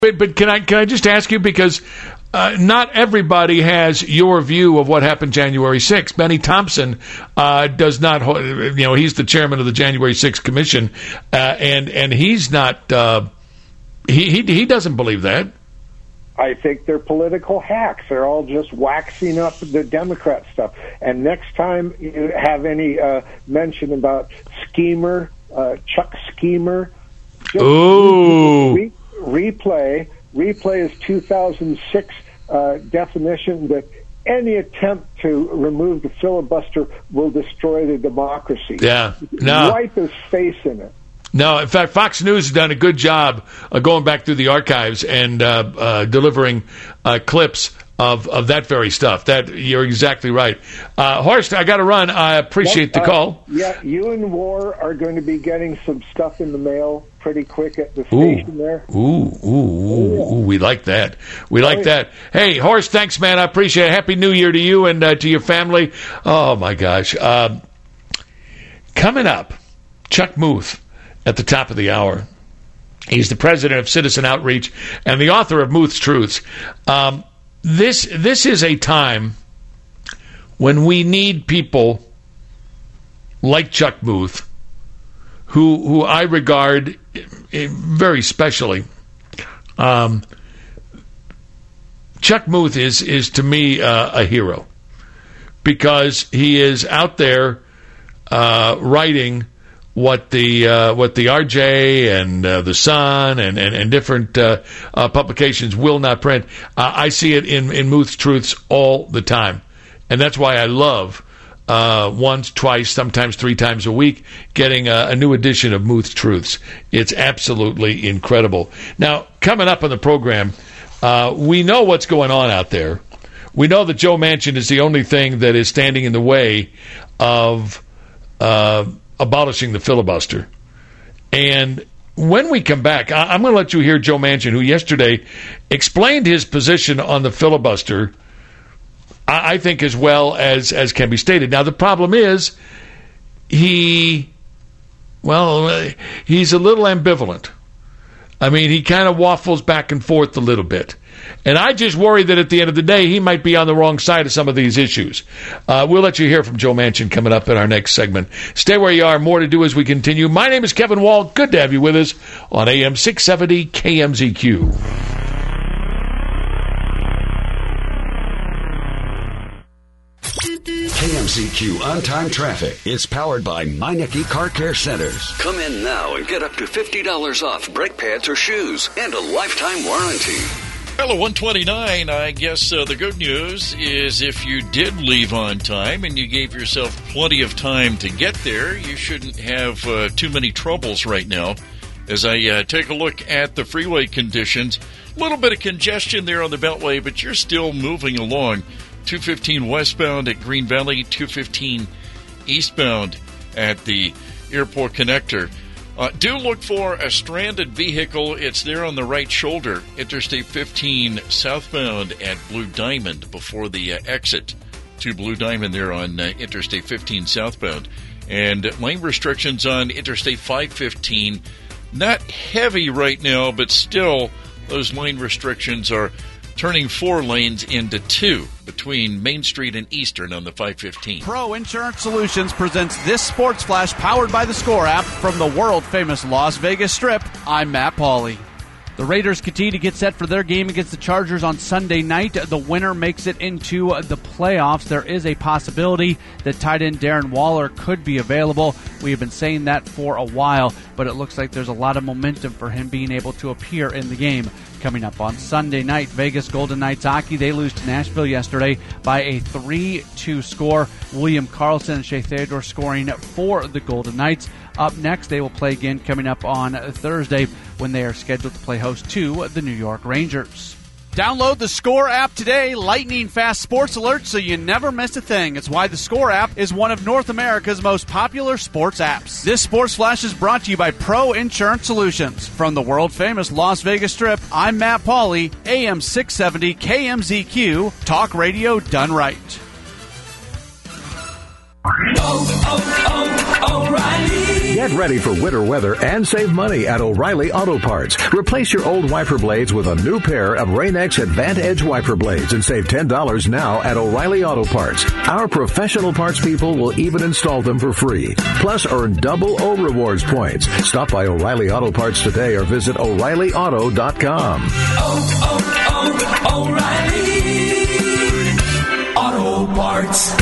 But can I just ask you, because not everybody has your view of what happened January 6th. Benny Thompson does not, he's the chairman of the January 6th Commission, and he's not, he doesn't believe that. I think they're political hacks. They're all just waxing up the Democrat stuff. And next time you have any mention about Schemer, Chuck Schemer, just replay is 2006 definition that any attempt to remove the filibuster will destroy the democracy. Yeah, no. Wipe his face in it. No, in fact, Fox News has done a good job going back through the archives and delivering clips of that very stuff. That you're exactly right. Horst, I got to run. I appreciate the call. Yeah, you and War are going to be getting some stuff in the mail pretty quick at the station there. Ooh, we like that. We like that. Hey, Horst, thanks, man. I appreciate it. Happy New Year to you and to your family. Oh, my gosh. Coming up, Chuck Muth at the top of the hour. He's the president of Citizen Outreach and the author of Muth's Truths. This is a time when we need people like Chuck Muth, who I regard very specially. Chuck Muth is to me a hero, because he is out there writing what the RJ and the Sun and different publications will not print. I see it in Muth's Truths all the time, and that's why I love once, twice, sometimes 3 times a week getting a new edition of Muth's Truths. It's absolutely incredible. Now, coming up on the program, we know what's going on out there. We know that Joe Manchin is the only thing that is standing in the way of abolishing the filibuster. And when we come back, I'm going to let you hear Joe Manchin, who yesterday explained his position on the filibuster, I think, as well as can be stated. Now, the problem is he's a little ambivalent. I mean, he kind of waffles back and forth a little bit. And I just worry that at the end of the day, he might be on the wrong side of some of these issues. We'll let you hear from Joe Manchin coming up in our next segment. Stay where you are. More to do as we continue. My name is Kevin Wall. Good to have you with us on AM 670 KMZQ. KMZQ On-Time Traffic is powered by Meineke Car Care Centers. Come in now and get up to $50 off brake pads or shoes and a lifetime warranty. Hello, 129. I guess the good news is if you did leave on time and you gave yourself plenty of time to get there, you shouldn't have too many troubles right now. As I take a look at the freeway conditions, a little bit of congestion there on the Beltway, but you're still moving along. 215 westbound at Green Valley, 215 eastbound at the airport connector. Do look for a stranded vehicle. It's there on the right shoulder, Interstate 15 southbound at Blue Diamond before the exit to Blue Diamond there on Interstate 15 southbound. And lane restrictions on Interstate 515, not heavy right now, but still those lane restrictions are turning 4 lanes into 2 between Main Street and Eastern on the 515. Pro Insurance Solutions presents this Sports Flash powered by the Score app from the world-famous Las Vegas Strip. I'm Matt Pauley. The Raiders continue to get set for their game against the Chargers on Sunday night. The winner makes it into the playoffs. There is a possibility that tight end Darren Waller could be available. We have been saying that for a while, but it looks like there's a lot of momentum for him being able to appear in the game. Coming up on Sunday night, Vegas Golden Knights hockey. They lose to Nashville yesterday by a 3-2 score. William Karlsson and Shea Theodore scoring for the Golden Knights. Up next, they will play again coming up on Thursday when they are scheduled to play host to the New York Rangers. Download the Score app today. Lightning fast sports alerts so you never miss a thing. It's why the Score app is one of North America's most popular sports apps. This Sports Flash is brought to you by Pro Insurance Solutions. From the world-famous Las Vegas Strip, I'm Matt Pauley, AM 670 KMZQ, talk radio done right. O'Reilly. Get ready for winter weather and save money at O'Reilly Auto Parts. Replace your old wiper blades with a new pair of Rain-X Advant-Edge wiper blades and save $10 now at O'Reilly Auto Parts. Our professional parts people will even install them for free. Plus, earn double O Rewards points. Stop by O'Reilly Auto Parts today or visit O'ReillyAuto.com. O'Reilly Auto Parts.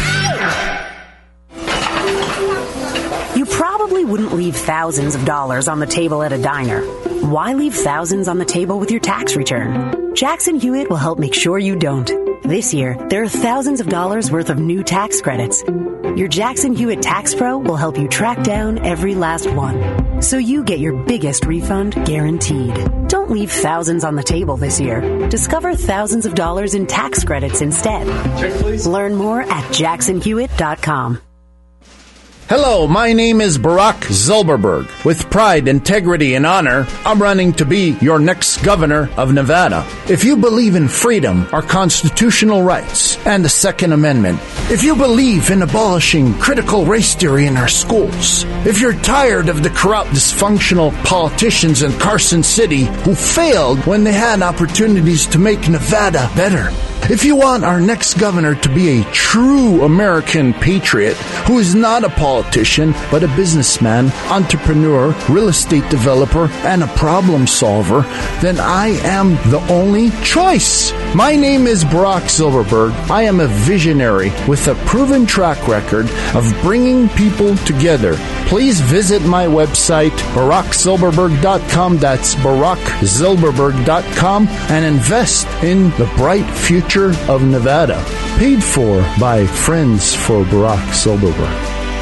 You probably wouldn't leave thousands of dollars on the table at a diner. Why leave thousands on the table with your tax return? Jackson Hewitt will help make sure you don't. This year, there are thousands of dollars worth of new tax credits. Your Jackson Hewitt Tax Pro will help you track down every last one, so you get your biggest refund guaranteed. Don't leave thousands on the table this year. Discover thousands of dollars in tax credits instead. Check, please. Learn more at jacksonhewitt.com. Hello, my name is Barack Zilberberg. With pride, integrity, and honor, I'm running to be your next governor of Nevada. If you believe in freedom, our constitutional rights, and the Second Amendment, if you believe in abolishing critical race theory in our schools, if you're tired of the corrupt, dysfunctional politicians in Carson City who failed when they had opportunities to make Nevada better, if you want our next governor to be a true American patriot who is not a politician but a businessman, entrepreneur, real estate developer, and a problem solver, then I am the only choice. My name is Barack Zilberberg. I am a visionary with a proven track record of bringing people together. Please visit my website, BarackZilberberg.com. That's BarackZilberberg.com, and invest in the bright future of Nevada. Paid for by Friends for Barack Zilberberg.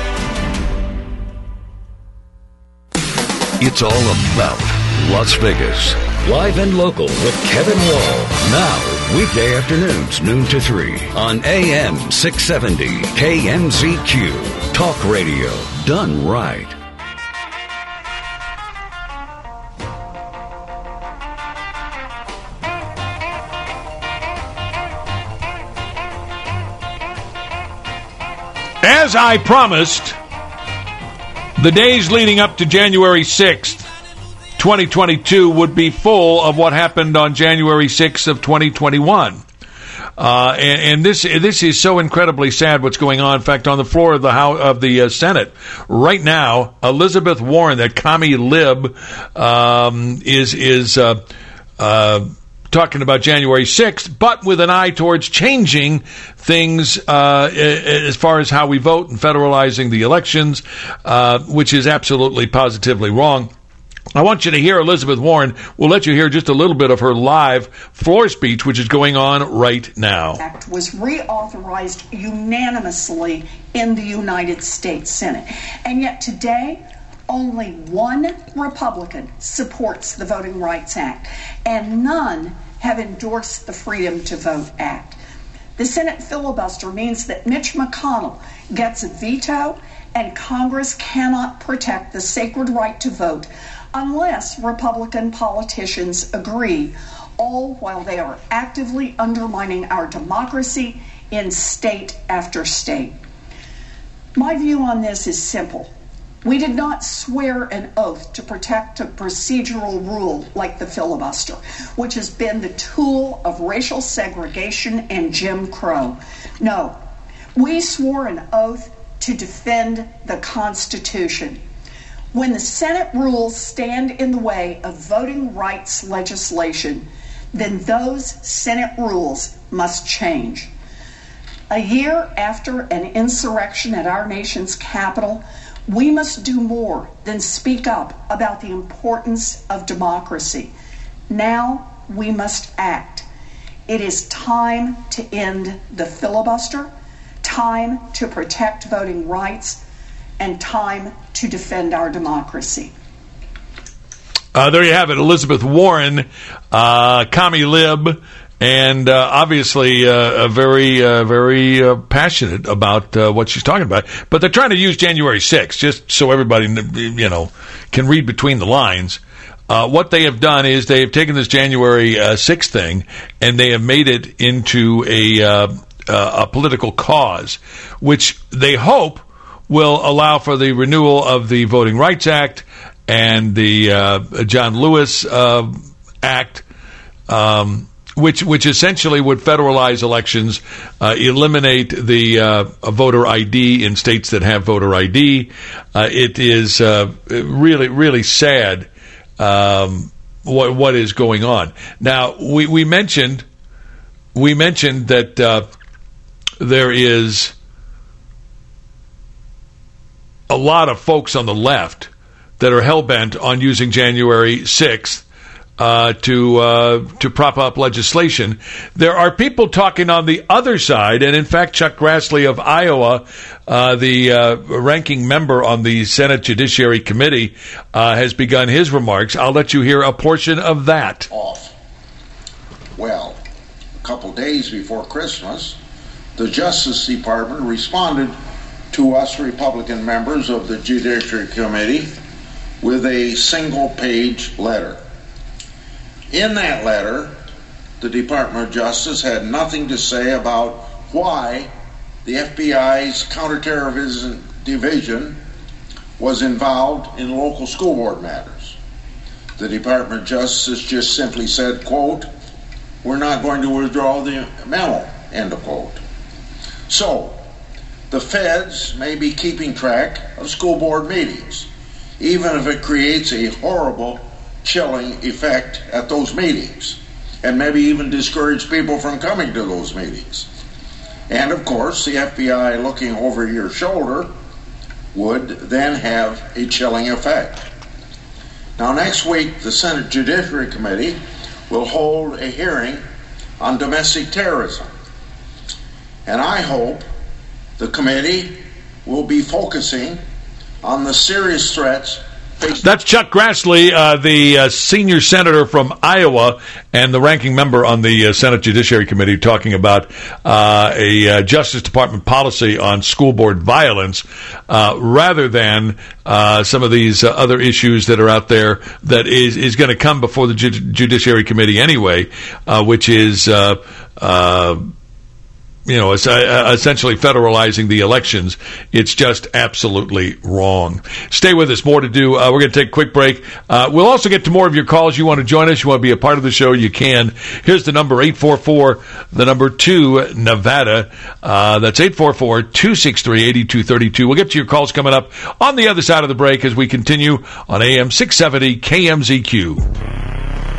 It's all about Las Vegas. Live and local with Kevin Wall. Now, weekday afternoons, noon to 3 on AM 670 KMZQ. Talk radio done right. As I promised, the days leading up to January 6th, 2022 would be full of what happened on January 6th of 2021. And this is so incredibly sad what's going on. In fact, on the floor of the Senate right now, Elizabeth Warren, that commie lib, is talking about January 6th, but with an eye towards changing things as far as how we vote and federalizing the elections, which is absolutely positively wrong. I want you to hear Elizabeth Warren. We'll let you hear just a little bit of her live floor speech, which is going on right now. Act was reauthorized unanimously in the United States Senate. And yet today, only one Republican supports the Voting Rights Act, and none have endorsed the Freedom to Vote Act. The Senate filibuster means that Mitch McConnell gets a veto, and Congress cannot protect the sacred right to vote unless Republican politicians agree, all while they are actively undermining our democracy in state after state. My view on this is simple. We did not swear an oath to protect a procedural rule like the filibuster, which has been the tool of racial segregation and Jim Crow. No, we swore an oath to defend the Constitution. When the Senate rules stand in the way of voting rights legislation, then those Senate rules must change. A year after an insurrection at our nation's capital, we must do more than speak up about the importance of democracy. Now we must act. It is time to end the filibuster, time to protect voting rights, and time to defend our democracy. There you have it, Elizabeth Warren, commie lib, and obviously very passionate about what she's talking about. But they're trying to use January 6th, just so everybody can read between the lines. What they have done is they have taken this January 6th thing and they have made it into a political cause, which they hope will allow for the renewal of the Voting Rights Act and the John Lewis Act, which essentially would federalize elections, eliminate the voter ID in states that have voter ID. It is really, really sad what is going on. Now, we mentioned that there is a lot of folks on the left that are hell-bent on using January 6th to prop up legislation. There are people talking on the other side, and in fact, Chuck Grassley of Iowa, the ranking member on the Senate Judiciary Committee, has begun his remarks. I'll let you hear a portion of that. Well, a couple days before Christmas, the Justice Department responded to us Republican members of the Judiciary Committee with a single-page letter. In that letter, the Department of Justice had nothing to say about why the FBI's counterterrorism division was involved in local school board matters. The Department of Justice just simply said, quote, "We're not going to withdraw the memo," end of quote. So, the feds may be keeping track of school board meetings, even if it creates a horrible, chilling effect at those meetings, and maybe even discourage people from coming to those meetings. And of course, the FBI looking over your shoulder would then have a chilling effect. Now, next week, the Senate Judiciary Committee will hold a hearing on domestic terrorism. And I hope the committee will be focusing on the serious threats. That's Chuck Grassley, the senior senator from Iowa and the ranking member on the Senate Judiciary Committee, talking about a Justice Department policy on school board violence rather than some of these other issues that are out there that is going to come before the Judiciary Committee anyway, which is essentially federalizing the elections. It's just absolutely wrong. Stay with us. More to do. We're going to take a quick break. We'll also get to more of your calls. You want to join us? You want to be a part of the show? You can. Here's the number, 844-2 Nevada. That's 844-263-8232. We'll get to your calls coming up on the other side of the break as we continue on AM 670 KMZQ.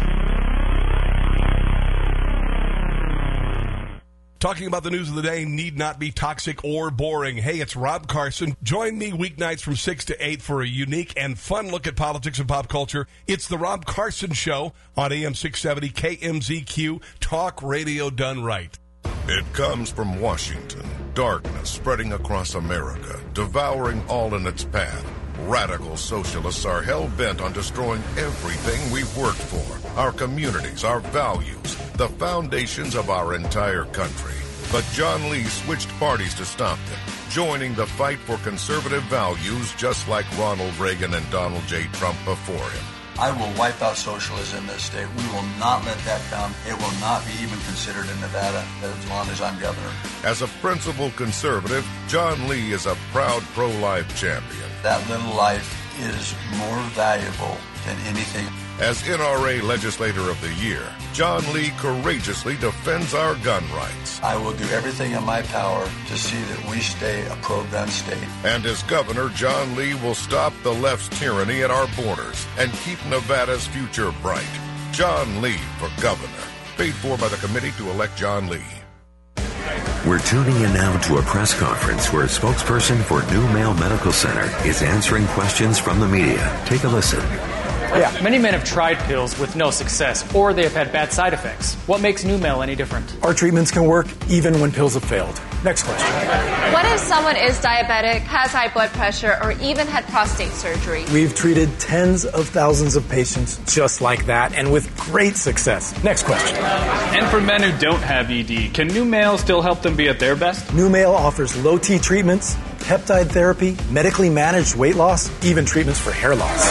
Talking about the news of the day need not be toxic or boring. Hey, it's Rob Carson. Join me weeknights from 6 to 8 for a unique and fun look at politics and pop culture. It's the Rob Carson Show on AM 670 KMZQ, talk radio done right. It comes from Washington. Darkness spreading across America, devouring all in its path. Radical socialists are hell-bent on destroying everything we've worked for. Our communities, our values, the foundations of our entire country. But John Lee switched parties to stop them, joining the fight for conservative values just like Ronald Reagan and Donald J. Trump before him. I will wipe out socialism in this state. We will not let that come. It will not be even considered in Nevada as long as I'm governor. As a principled conservative, John Lee is a proud pro-life champion. That little life is more valuable than anything. As NRA Legislator of the Year, John Lee courageously defends our gun rights. I will do everything in my power to see that we stay a pro-gun state. And as governor, John Lee will stop the left's tyranny at our borders and keep Nevada's future bright. John Lee for governor. Paid for by the committee to elect John Lee. We're tuning in now to a press conference where a spokesperson for New Mail Medical Center is answering questions from the media. Take a listen. Yeah, many men have tried pills with no success, or they have had bad side effects. What makes New Mail any different? Our treatments can work even when pills have failed. Next question. What if someone is diabetic, has high blood pressure, or even had prostate surgery? We've treated tens of thousands of patients just like that, and with great success. Next question. And for men who don't have ED, can New Mail still help them be at their best? New Mail offers low-T treatments, peptide therapy, medically managed weight loss, even treatments for hair loss.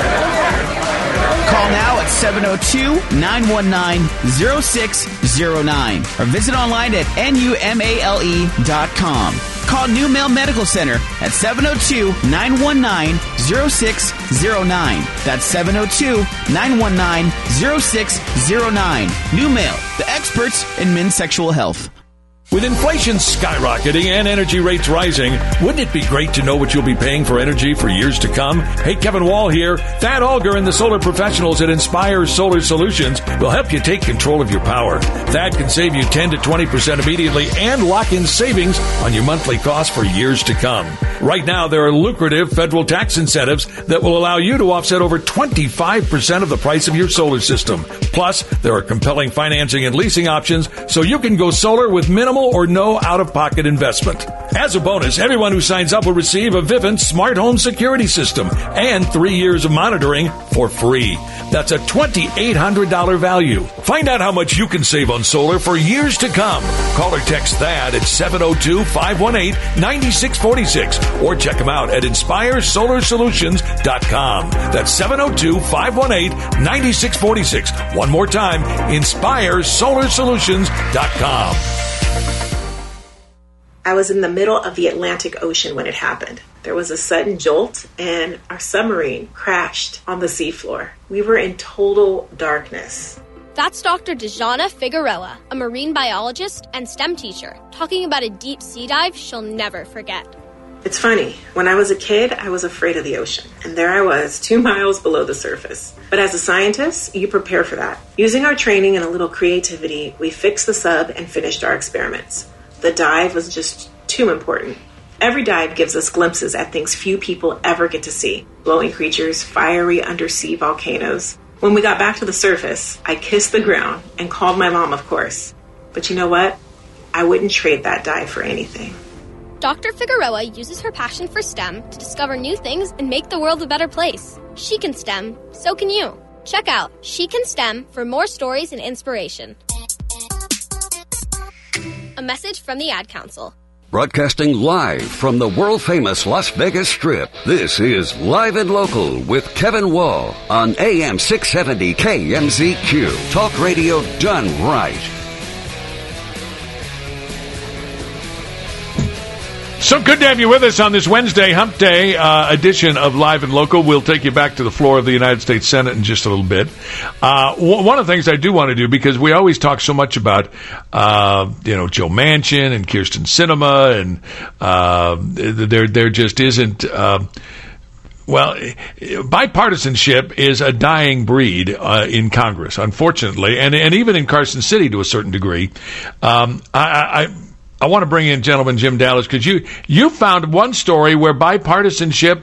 Call now at 702-919-0609 or visit online at numale.com. Call New Mail Medical Center at 702-919-0609. That's 702-919-0609. New Mail, the experts in men's sexual health. With inflation skyrocketing and energy rates rising, wouldn't it be great to know what you'll be paying for energy for years to come? Hey, Kevin Wall here. Thad Alger and the solar professionals at Inspire Solar Solutions will help you take control of your power. Thad can save you 10 to 20% immediately and lock in savings on your monthly costs for years to come. Right now, there are lucrative federal tax incentives that will allow you to offset over 25% of the price of your solar system. Plus, there are compelling financing and leasing options so you can go solar with minimal or no out-of-pocket investment. As a bonus, everyone who signs up will receive a Vivint smart home security system and 3 years of monitoring for free. That's a $2,800 value. Find out how much you can save on solar for years to come. Call or text THAD at 702-518-9646 or check them out at InspireSolarSolutions.com. That's 702-518-9646. One more time, InspireSolarSolutions.com. I was in the middle of the Atlantic Ocean when it happened. There was a sudden jolt and our submarine crashed on the seafloor. We were in total darkness. That's Dr. Dejana Figueroa, a marine biologist and STEM teacher, talking about a deep sea dive she'll never forget. It's funny, when I was a kid, I was afraid of the ocean. And there I was, 2 miles below the surface. But as a scientist, you prepare for that. Using our training and a little creativity, we fixed the sub and finished our experiments. The dive was just too important. Every dive gives us glimpses at things few people ever get to see. Glowing creatures, fiery undersea volcanoes. When we got back to the surface, I kissed the ground and called my mom, of course. But you know what? I wouldn't trade that dive for anything. Dr. Figueroa uses her passion for STEM to discover new things and make the world a better place. She can STEM, so can you. Check out She Can STEM for more stories and inspiration. A message from the Ad Council. Broadcasting live from the world-famous Las Vegas Strip, this is Live and Local with Kevin Wall on AM 670 KMZQ. Talk radio done right. So good to have you with us on this Wednesday Hump Day edition of Live and Local. We'll take you back to the floor of the United States Senate in just a little bit. One of the things I do want to do, because we always talk so much about, Joe Manchin and Kyrsten Sinema, and there just isn't. Bipartisanship is a dying breed in Congress, unfortunately, and even in Carson City to a certain degree. I want to bring in gentleman Jim Dallas, because you found one story where bipartisanship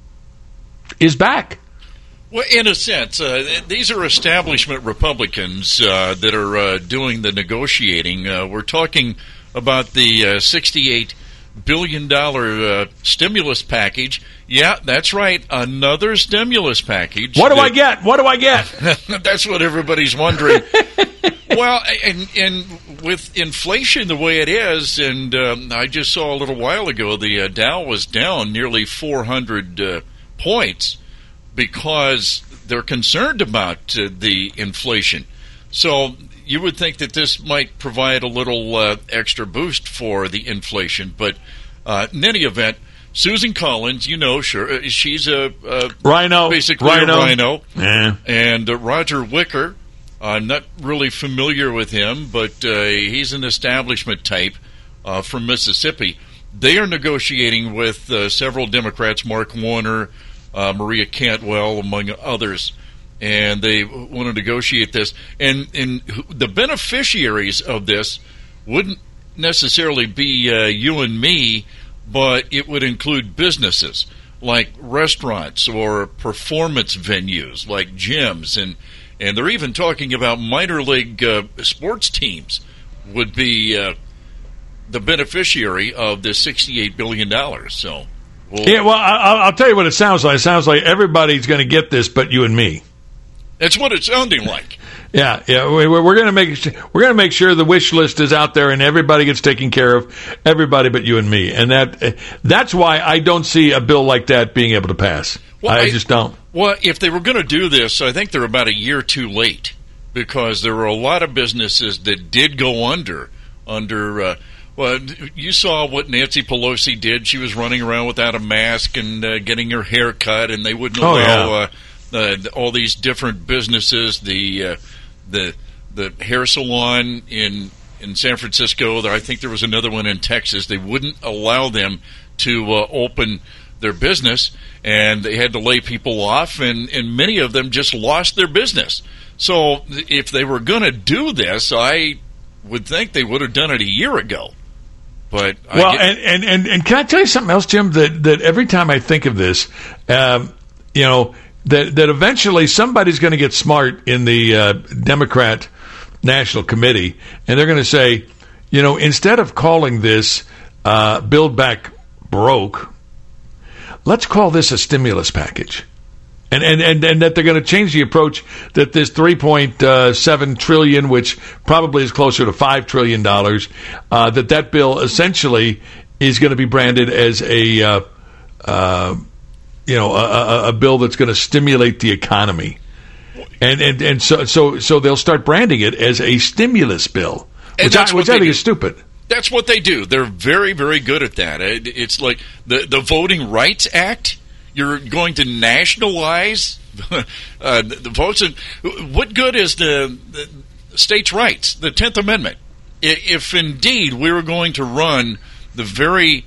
is back. Well, in a sense, these are establishment Republicans that are doing the negotiating. We're talking about the $68 billion stimulus package. Yeah, that's right, another stimulus package. What do I get? What do I get? That's what everybody's wondering. Well, and with inflation the way it is, and I just saw a little while ago the Dow was down nearly 400 points because they're concerned about the inflation. So you would think that this might provide a little extra boost for the inflation. But in any event, Susan Collins, she's a rhino, basically a rhino. Yeah. And Roger Wicker. I'm not really familiar with him, but he's an establishment type from Mississippi. They are negotiating with several Democrats, Mark Warner, Maria Cantwell, among others, and they want to negotiate this. And the beneficiaries of this wouldn't necessarily be you and me, but it would include businesses like restaurants or performance venues like gyms, and they're even talking about minor league sports teams would be the beneficiary of this $68 billion. So, I'll tell you what it sounds like. It sounds like everybody's going to get this, but you and me. That's what it's sounding like. Yeah. We're going to make sure the wish list is out there and everybody gets taken care of. Everybody but you and me, and that's why I don't see a bill like that being able to pass. Well, I just don't. Well, if they were going to do this, I think they're about a year too late, because there were a lot of businesses that did go under Well, you saw what Nancy Pelosi did. She was running around without a mask and getting her hair cut, and they wouldn't allow all these different businesses. The hair salon in San Francisco. I think there was another one in Texas. They wouldn't allow them to open their business, and they had to lay people off, and many of them just lost their business. So if they were going to do this, I would think they would have done it a year ago. But and can I tell you something else, Jim? That every time I think of this, that eventually somebody's going to get smart in the Democrat National Committee, and they're going to say, instead of calling this Build Back Broke, let's call this a stimulus package. And that they're going to change the approach, that this $3.7 trillion, which probably is closer to $5 trillion, that bill essentially is going to be branded as a bill that's going to stimulate the economy. And so they'll start branding it as a stimulus bill, which I think is stupid. That's what they do. They're very, very good at that. It's like the Voting Rights Act. You're going to nationalize the votes. And what good is the states' rights, the 10th Amendment? If indeed we were going to run the very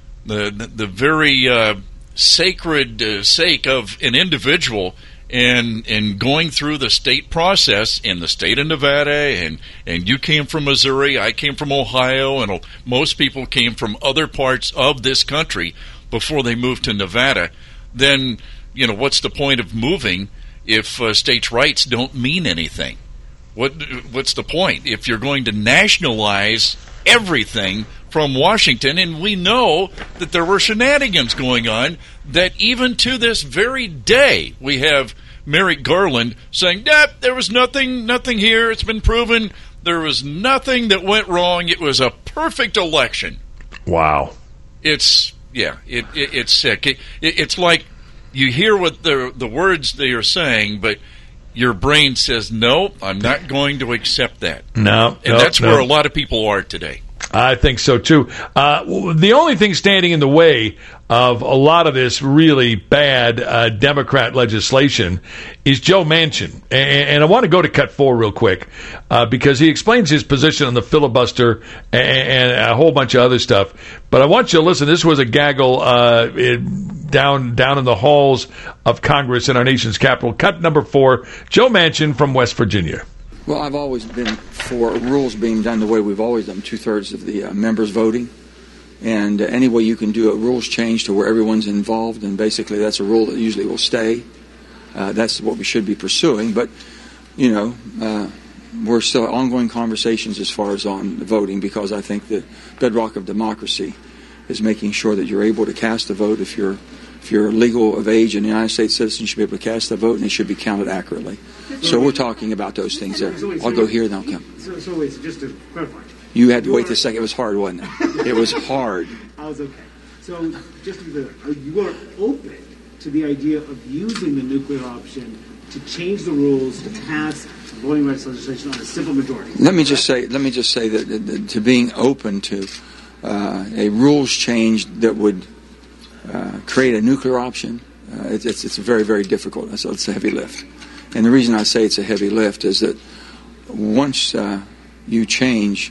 sacred sake of an individual and going through the state process in the state of Nevada, and you came from Missouri, I came from Ohio, and most people came from other parts of this country before they moved to Nevada, then, what's the point of moving if states' rights don't mean anything? What's the point if you're going to nationalize everything from Washington? And we know that there were shenanigans going on, that even to this very day we have Merrick Garland saying, there was nothing here. It's been proven there was nothing that went wrong. It was a perfect election. Wow. It's sick. It's like you hear what the words they are saying, but your brain says, no, I'm not going to accept that. That's where a lot of people are today. I think so, too. The only thing standing in the way of a lot of this really bad Democrat legislation is Joe Manchin. And I want to go to Cut 4 real quick because he explains his position on the filibuster and a whole bunch of other stuff. But I want you to listen. This was a gaggle down in the halls of Congress in our nation's capital. Cut number 4, Joe Manchin from West Virginia. Well, I've always been for rules being done the way we've always done, 2/3 of the members voting. And any way you can do a rules change to where everyone's involved, and basically that's a rule that usually will stay. That's what we should be pursuing. But, we're still ongoing conversations as far as on the voting, because I think the bedrock of democracy is making sure that you're able to cast a vote. If you're legal of age and a United States citizen, you should be able to cast a vote, and it should be counted accurately. So we're talking about those things there. I'll go here, then I'll come. So wait, just to clarify. You had to wait a second. It was hard, wasn't it? It was hard. I was okay. So just to be clear, you are open to the idea of using the nuclear option to change the rules to pass voting rights legislation on a simple majority. Let me just say that to being open to a rules change that would create a nuclear option, it's very, very difficult. So it's a heavy lift. And the reason I say it's a heavy lift is that once you change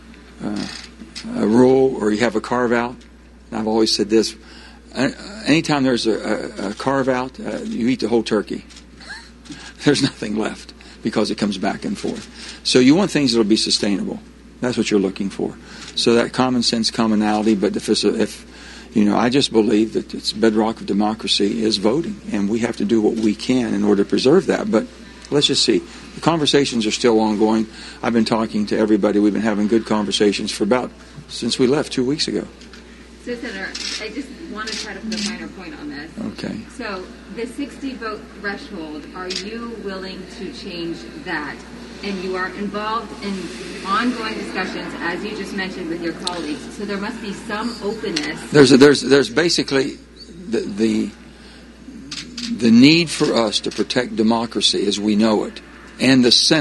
a rule or you have a carve-out, and I've always said this, anytime there's a carve-out, you eat the whole turkey. There's nothing left because it comes back and forth. So you want things that will be sustainable. That's what you're looking for. So that common sense commonality, but if I just believe that it's bedrock of democracy is voting, and we have to do what we can in order to preserve that. But let's just see. The conversations are still ongoing. I've been talking to everybody. We've been having good conversations since we left 2 weeks ago. So, Senator, I just want to try to put a finer point on this. Okay. So, the 60-vote threshold, are you willing to change that? And you are involved in ongoing discussions, as you just mentioned, with your colleagues. So there must be some openness. There's basically the need for us to protect democracy as we know it, and the Senate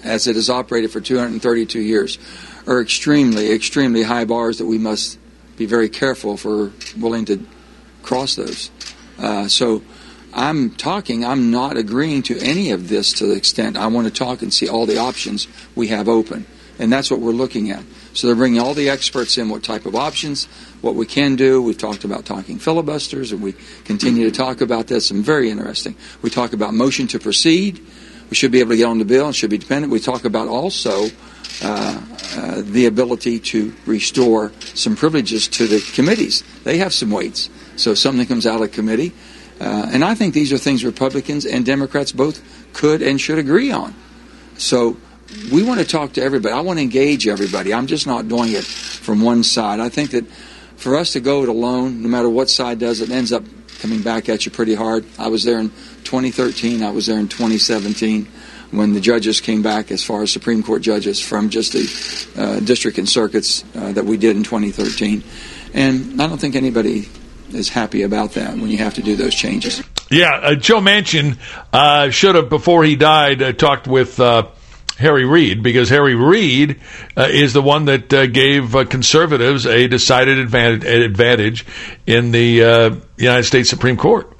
as it has operated for 232 years, are extremely, extremely high bars that we must be very careful if we're willing to cross those. So I'm not agreeing to any of this to the extent I want to talk and see all the options we have open. And that's what we're looking at. So they're bringing all the experts in, what type of options, what we can do. We've talked about talking filibusters, and we continue to talk about this, and very interesting. We talk about motion to proceed. We should be able to get on the bill and should be dependent. We talk about also the ability to restore some privileges to the committees. They have some weights. So if something comes out of committee, and I think these are things Republicans and Democrats both could and should agree on. So we want to talk to everybody. I want to engage everybody. I'm just not doing it from one side. I think that for us to go it alone, no matter what side does it, ends up coming back at you pretty hard. I was there in 2013. I was there in 2017 when the judges came back as far as Supreme Court judges from just the district and circuits that we did in 2013. And I don't think anybody is happy about that when you have to do those changes. Yeah, Joe Manchin should have, before he died, talked with Harry Reid, because Harry Reid is the one that gave conservatives a decided advantage in the United States Supreme Court.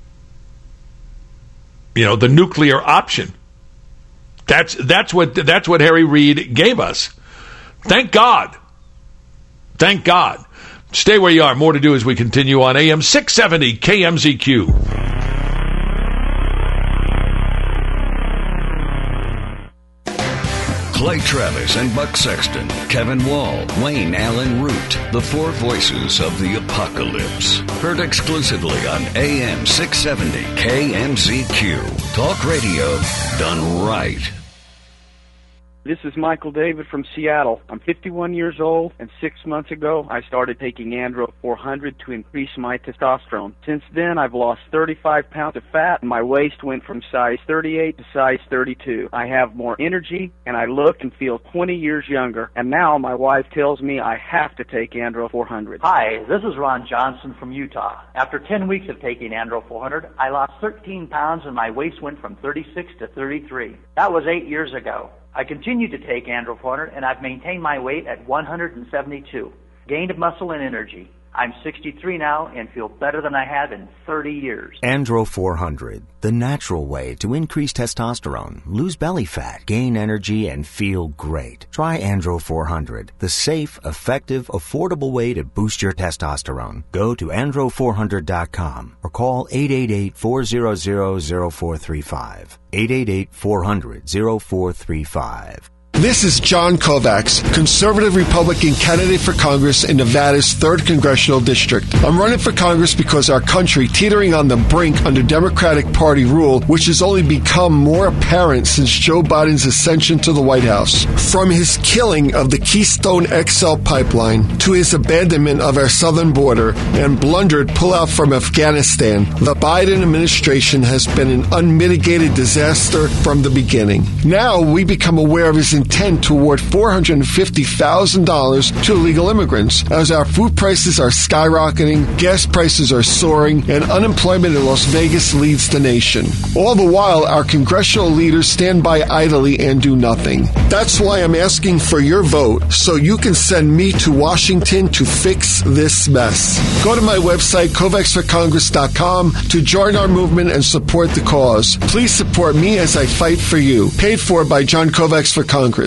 You know, the nuclear option. That's what Harry Reid gave us. Thank God. Thank God. Stay where you are. More to do as we continue on AM 670 KMZQ. Clay Travis and Buck Sexton, Kevin Wall, Wayne Allen Root, the four voices of the apocalypse. Heard exclusively on AM 670 KMZQ. Talk radio done right. This is Michael David from Seattle. I'm 51 years old, and 6 months ago, I started taking Andro 400 to increase my testosterone. Since then, I've lost 35 pounds of fat, and my waist went from size 38 to size 32. I have more energy, and I look and feel 20 years younger. And now my wife tells me I have to take Andro 400. Hi, this is Ron Johnson from Utah. After 10 weeks of taking Andro 400, I lost 13 pounds, and my waist went from 36 to 33. That was 8 years ago. I continue to take Andro 400, and I've maintained my weight at 172. Gained muscle and energy. I'm 63 now and feel better than I have in 30 years. Andro 400, the natural way to increase testosterone, lose belly fat, gain energy, and feel great. Try Andro 400, the safe, effective, affordable way to boost your testosterone. Go to andro400.com or call 888-400-0435. 888-400-0435. This is John Kovacs, conservative Republican candidate for Congress in Nevada's 3rd Congressional District. I'm running for Congress because our country, teetering on the brink under Democratic Party rule, which has only become more apparent since Joe Biden's ascension to the White House. From his killing of the Keystone XL pipeline to his abandonment of our southern border and blundered pullout from Afghanistan, the Biden administration has been an unmitigated disaster from the beginning. Now we become aware of his intent to award $450,000 to illegal immigrants as our food prices are skyrocketing, gas prices are soaring, and unemployment in Las Vegas leads the nation. All the while, our congressional leaders stand by idly and do nothing. That's why I'm asking for your vote so you can send me to Washington to fix this mess. Go to my website, kovacsforcongress.com, to join our movement and support the cause. Please support me as I fight for you. Paid for by John Kovacs for Congress.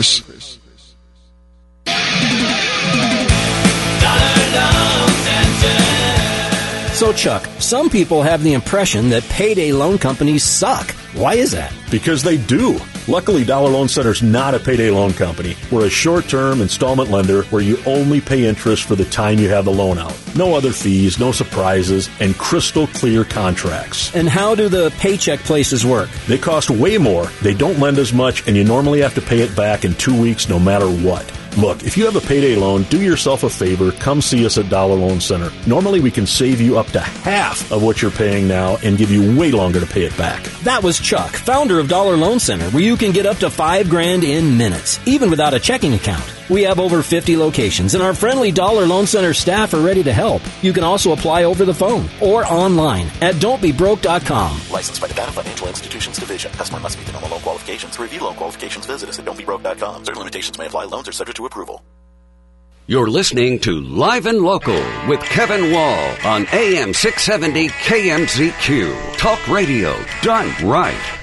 So, Chuck, some people have the impression that payday loan companies suck. Why is that? Because they do. Luckily, Dollar Loan Center's not a payday loan company. We're a short-term installment lender where you only pay interest for the time you have the loan out. No other fees, no surprises, and crystal clear contracts. And how do the paycheck places work? They cost way more, they don't lend as much, and you normally have to pay it back in 2 weeks no matter what. Look, if you have a payday loan, do yourself a favor, come see us at Dollar Loan Center. Normally we can save you up to half of what you're paying now and give you way longer to pay it back. That was Chuck, founder of Dollar Loan Center, where you can get up to $5,000 in minutes, even without a checking account. We have over 50 locations, and our friendly Dollar Loan Center staff are ready to help. You can also apply over the phone or online at don'tbebroke.com. Licensed by Nevada Financial Institutions Division. Customer must meet the normal loan qualifications. To review loan qualifications, visit us at don'tbebroke.com. Certain limitations may apply. Loans are subject to approval. You're listening to Live and Local with Kevin Wall on AM 670 KMZQ. Talk radio done right.